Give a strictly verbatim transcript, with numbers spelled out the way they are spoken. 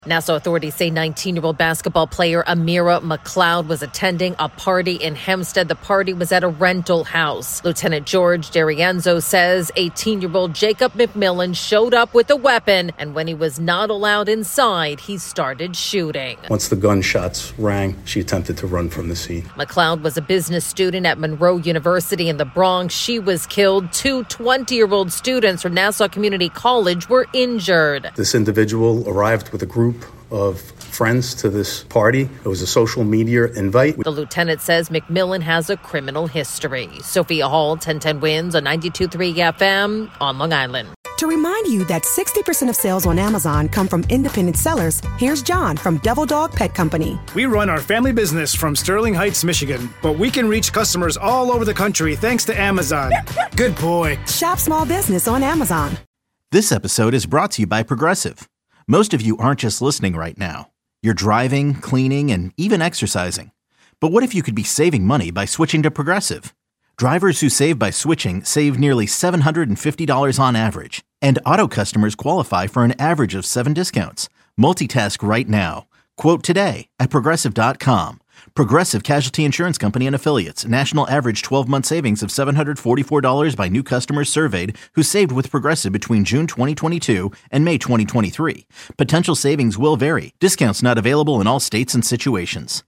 Nassau authorities say nineteen-year-old basketball player Amira McLeod was attending a party in Hempstead. The party was at a rental house. Lieutenant George D'Arienzo says eighteen-year-old Jacob McMillan showed up with a weapon, and when he was not allowed inside, he started shooting. Once the gunshots rang, she attempted to run from the scene. McLeod was a business student at Monroe University in the Bronx. She was killed. Two twenty-year-old students from Nassau Community College were injured. This individual arrived with a group of friends to this party. It was a social media invite. The lieutenant says McMillan has a criminal history. Sophia Hall, ten ten Wins on ninety-two point three F M on Long Island. To remind you that sixty percent of sales on Amazon come from independent sellers, here's John from Devil Dog Pet Company. We run our family business from Sterling Heights, Michigan, but we can reach customers all over the country thanks to Amazon. Good boy. Shop small business on Amazon. This episode is brought to you by Progressive. Most of you aren't just listening right now. You're driving, cleaning, and even exercising. But what if you could be saving money by switching to Progressive? Drivers who save by switching save nearly seven hundred fifty dollars on average. And auto customers qualify for an average of seven discounts. Multitask right now. Quote today at Progressive dot com. Progressive Casualty Insurance Company and Affiliates. National average twelve-month savings of seven hundred forty-four dollars by new customers surveyed who saved with Progressive between June twenty twenty-two and May twenty twenty-three. Potential savings will vary. Discounts not available in all states and situations.